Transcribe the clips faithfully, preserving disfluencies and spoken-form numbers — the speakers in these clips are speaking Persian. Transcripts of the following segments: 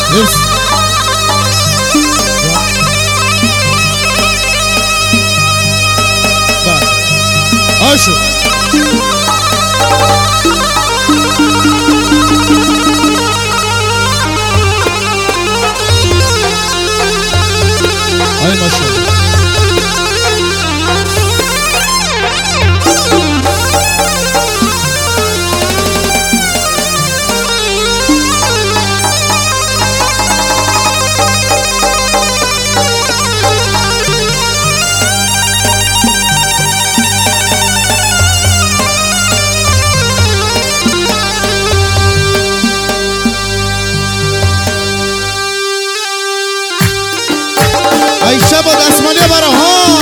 Yes. Bak. Aşık. Ay maşallah. عیشه با دستمالی براها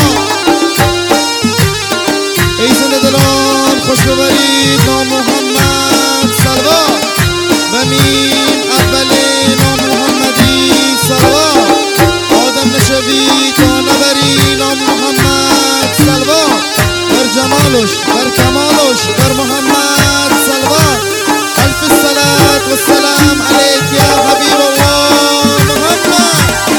ای زنده دلان خوش ببرید نام محمد صلوات و میم اول نام محمدی صلوات آدم نشوی تا نبری نام محمد صلوات بر جمالش بر کمالش بر محمد صلوات الف الصلاة والسلام علیک یا حبیب الله محمد.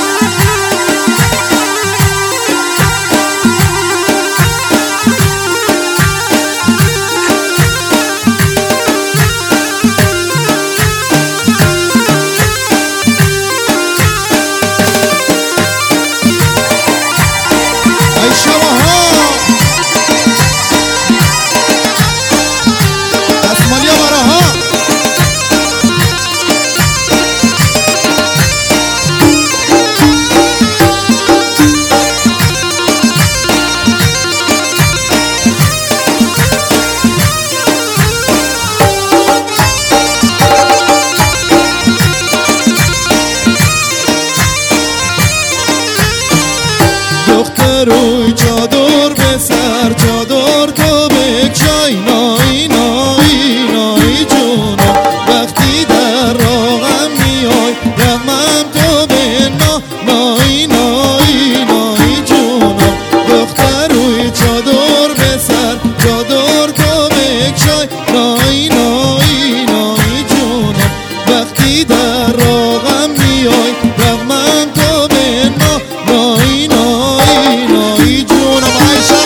روی چادر به سر چادر تو بکشای نایی نایی نایی جونم وقتی در راهم میای رحمم تو به نا نایی نایی نایی جونم دختر روی چادر به سر چادر تو بکشای نایی نایی نایی جونم وقتی در راهم میای رحمم تو به نا نایی نایی جونم عیشه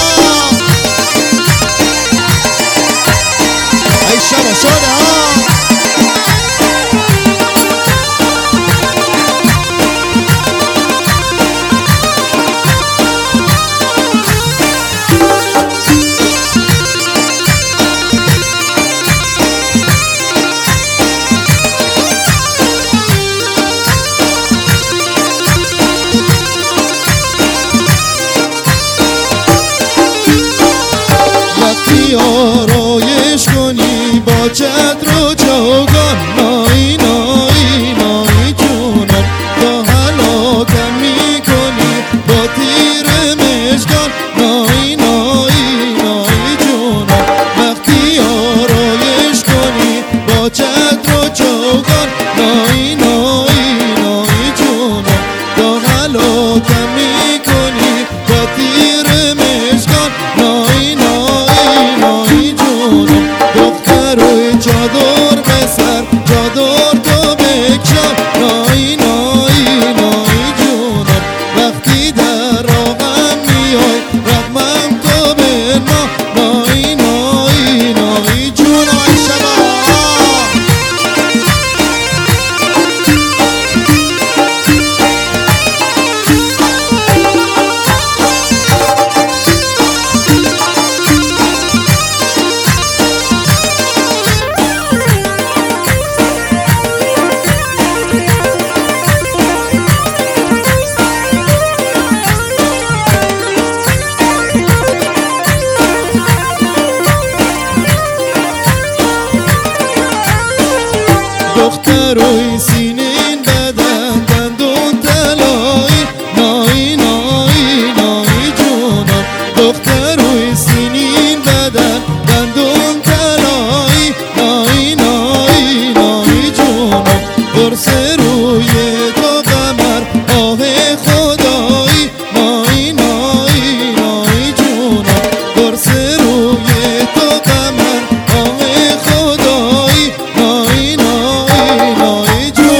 عیشه شده ها آرایش کنی با چتر و چوگان نایی نایی نایی جونم تا هلاکم میکنی با تیر مشگان نایی نایی نایی جونم وقتی آرایش کنی با چتر و چوگان نایی نایی نایی جونم تا هلاکم میکنی با تیر مشگان نایی نایی دختر روی چادر به سر چادر تو بکشم نایی نایی نایی جونم وقتی در راهم میای رحمم تو به ما نایی نایی نایی جونم عیشه دختر روی سینین بدن دندون طلایی نایی نایی نایی جونم دختر روی سینین بدن دندون طلایی نایی نایی نایی جونم قرص روی تو قمر آه خدایی نایی نایی نایی جونم قرص روی تو قمر آه خدایی نایی نایی نایی جونم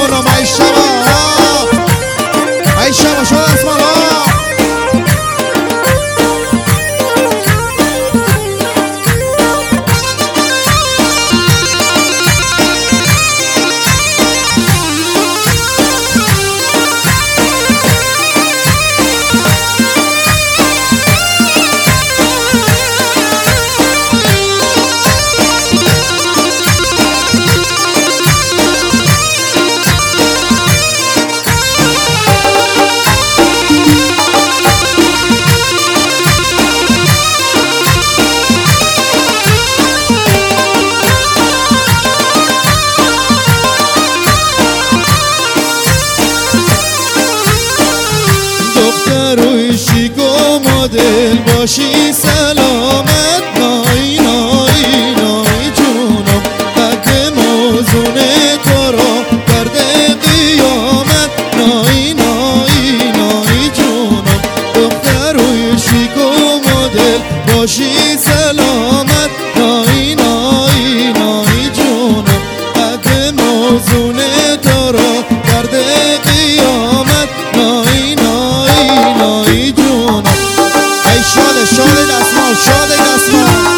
باشی سلامت. نایی نایی نایی جونم قد موزون تو رو کرده قیامت. نایی نایی نایی جونم دختروی شیک و مدل باشی سلامت. نایی نایی نایی جونم قد موزون تو رو کرده قیامت. نایی نایی نایی جونم. ای شاده شاده دستمال شاده دستمال.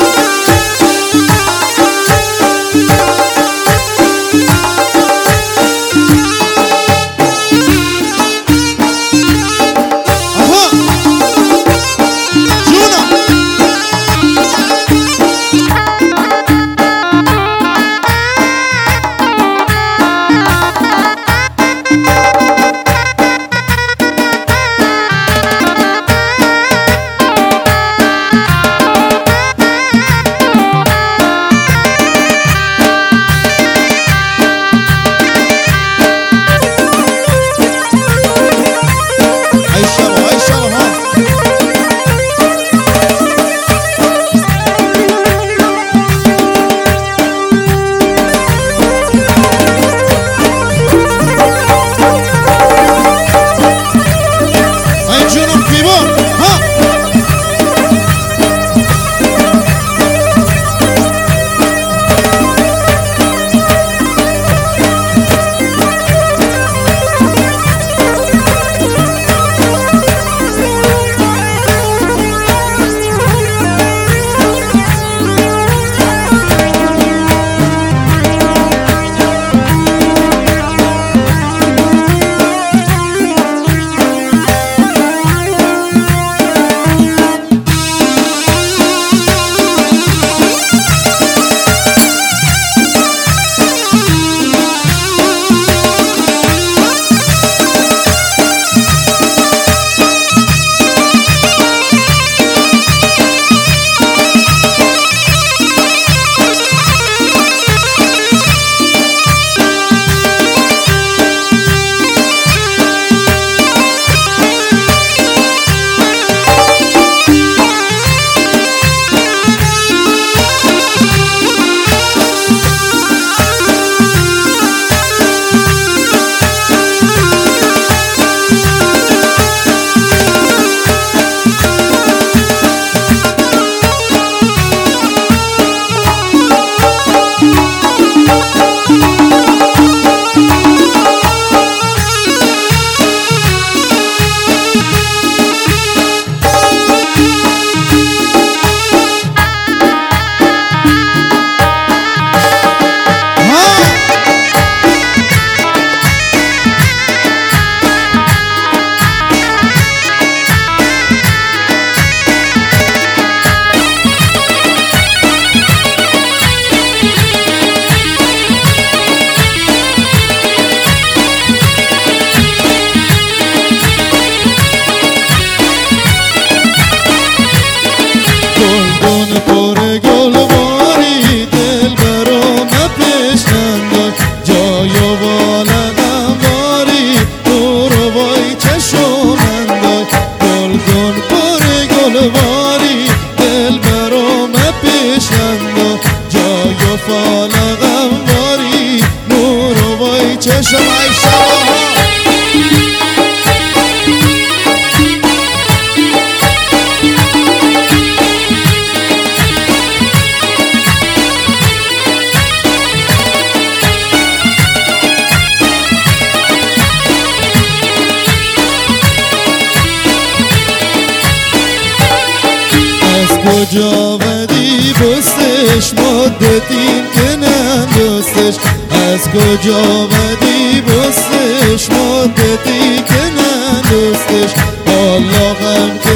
کجا ودی بستش مدتیم که نندستش. از کجا ودی بستش مدتی که نندستش. حالا غم که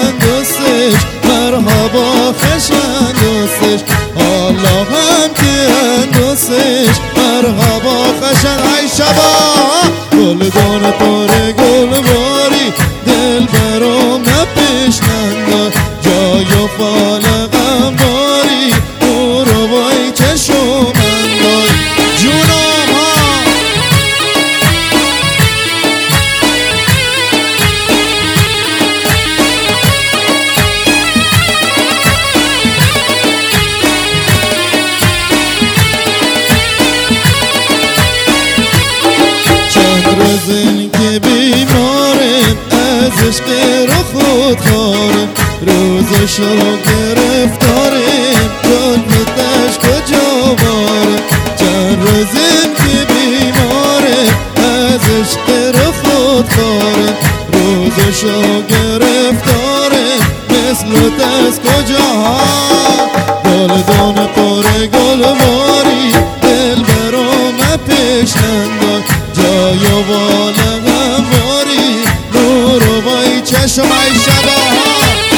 اندستش مرحبا خش اندستش. حالا غم که اندستش مرحبا خشن. ای شبا گلگون پر گلواری دل برام نپیش ننداز. جای و فال غم باری او رو بای چشم انداز. جونم ها عشق رو خود خاره روزشو گرفتاریم قلبتش کجا باره چند روزیم که بیماره از عشق رو خود خاره روزشو گرفتاریم مثل دست کجا گلدان پر گلواری دل برام پیش ننداز جای و بالغم واری نور و بای چشم ای شباها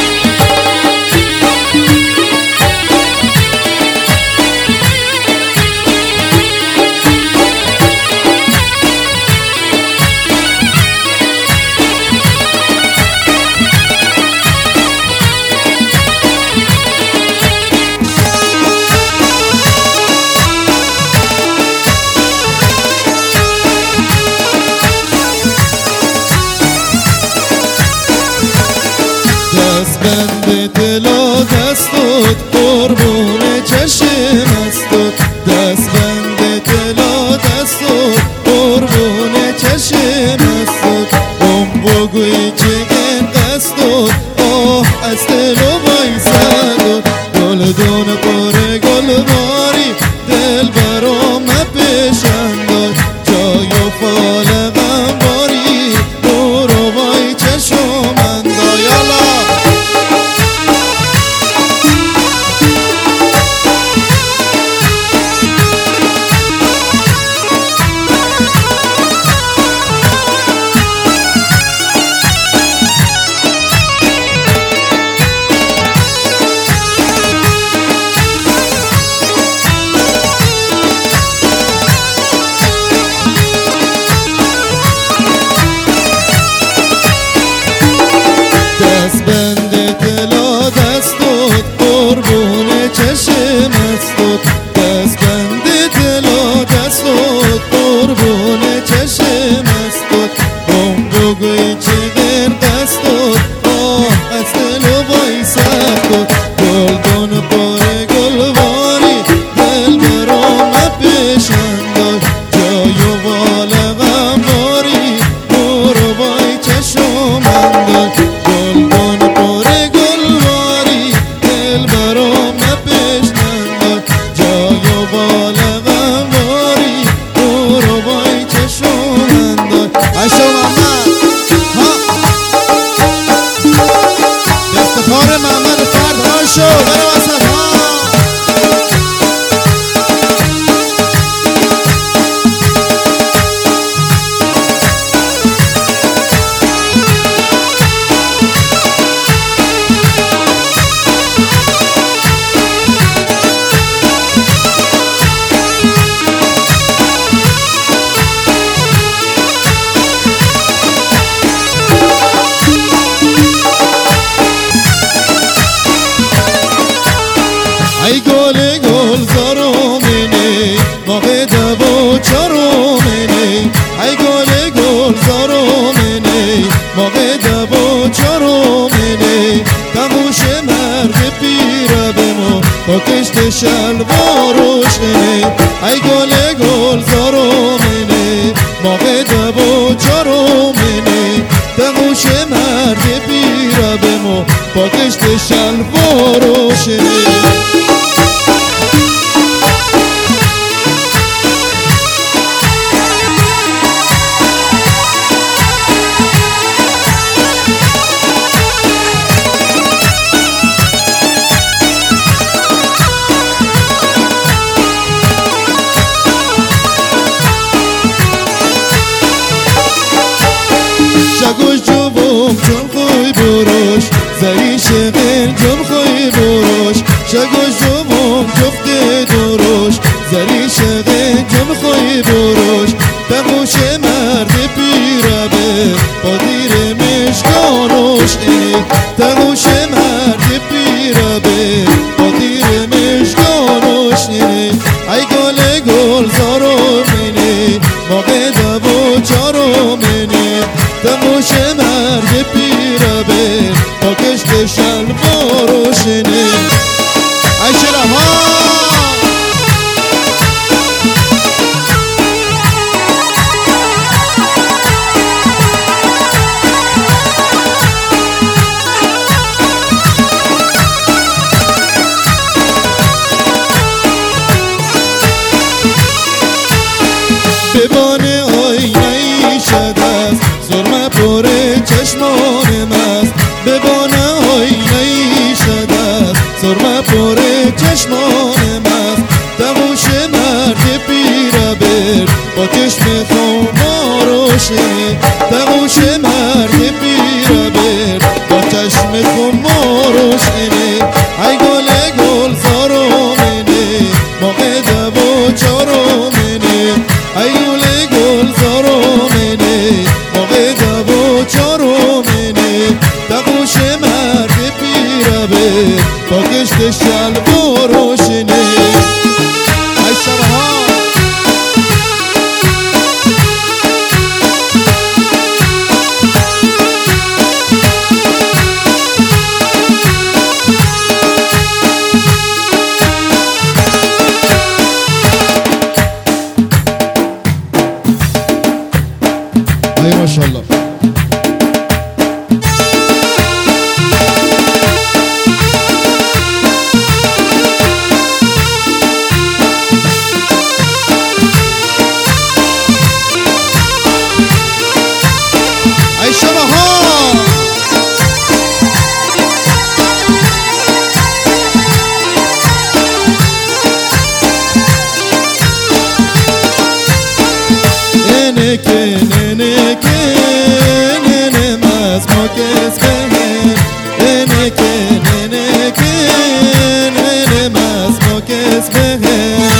بند دل و دستت قربون چشم استت دست بند دل و دستت قربون چشم استت اون بگوی چگن قصدت آه از دل و بایستت گلدون پر گلباری دل برام پیش انداز جای و فالقم باری نور و بای چشم انداز یالا بند دل و دستت قربون چشم استت دست بند دل و دستت قربون چشم استت اون بگوی چگن قصدت آه از دل و بایستت گلدان پر گلواری دل برام پیش انداز جای و بالغم واری نور و بای چشم انداز گلدان پر گلواری دل برام پیش انداز جای و بالغم واری نور و بای چشم انداز عشق محمد ها افتخار محمد فرد ها شو برو وسط ها ای گل گل زارومینی موقع دو چارومینی ای گل گل زارومینی موقع دو چارومینی تموش مرد پیره بمو با کشت شلواروشنی ای گل گل زارومینی موقع دو چارومینی تموش مرد پیره بمو با کشت شلواروشنی شگوش جوم چون خوی بروش زری شغل جم خوی بروش شگوش جوم جفت دروش زری شغل جم خوی بروش تموش مرد پیره به با دیر مشکانوش ای تموش مرد پیره به با دیر مشکانوش ای ای گل گل زارومینی موقع دو چارومینی تموش مرد پیره به با کشت شلواروشنی ای شرها با چشم خمار روشنی دقوش مرد پیره بر با چشم خمار روشنی ای گل گل زارو منی موقع دو چارو منی ای گل گل زارو منی موقع دو چارو منی دقوش مرد پیره بر با کشت شلب و روشنی ای شبها ای ماشاءالله ای شبها اینکه ننکه ننه مزما کس بهن اینکه ننکه ننه مزما کس بهن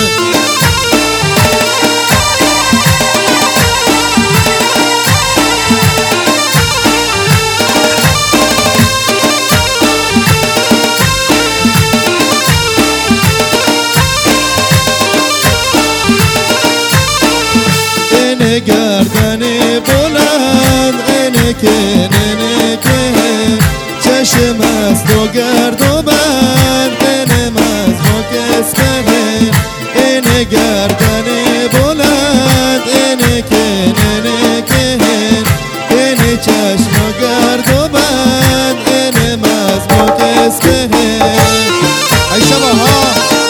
گردن بلند اینکه ننکه چشم است و گرد و بند اینم از ما کس بهن این گردن بلند اینکه ننکه این چشم و گرد و بند اینم از ما کس بهن ای شبها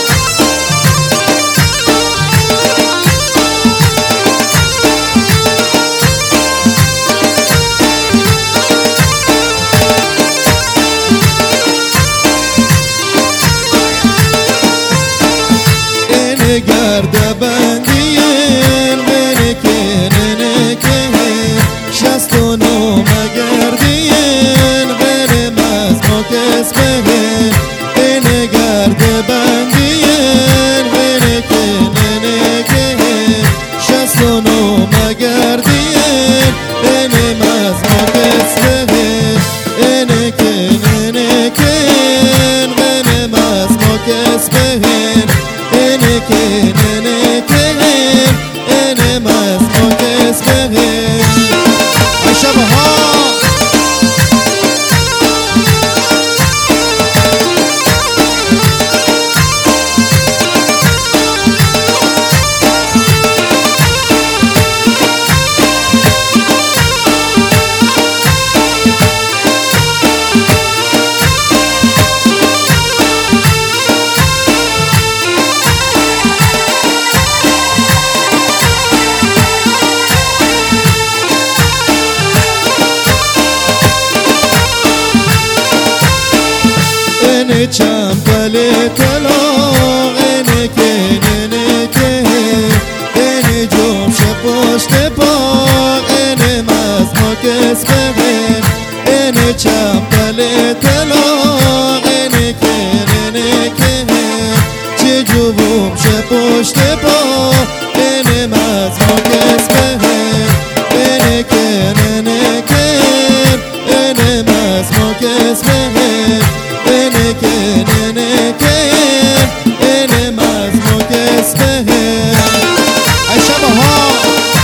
گرد بندیل بینه که ننه که شست و نو مگردیل بینه مزما کس بهن اینه گرد بندیل بینه که ننه که شست و نو مگردیل بینه مزما کس بهن اینه که ننه که بینه مزما کس بهن اینه که ننه که اینه مزما کس بهن ای شبها اینه چنبل طلا اینه که ننه که اینه جمش پشت پا اینه مزما کس بهن اینه چنبل طلا اینه که ننه که چه جمش پشت پا اینه مزما کس بهن اینه که ننه که اینه مزما کس بهن اینه که ننه که اینه مزما کس بهن ای شبها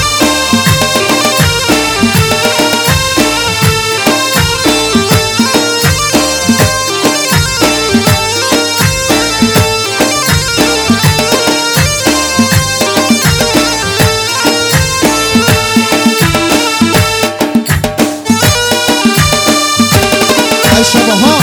ای شبها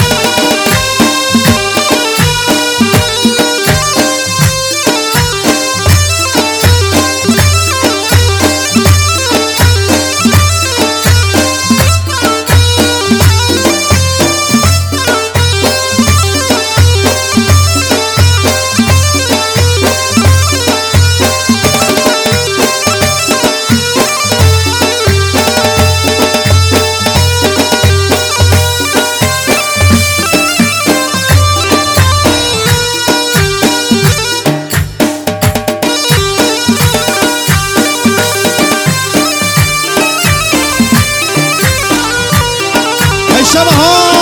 شب ها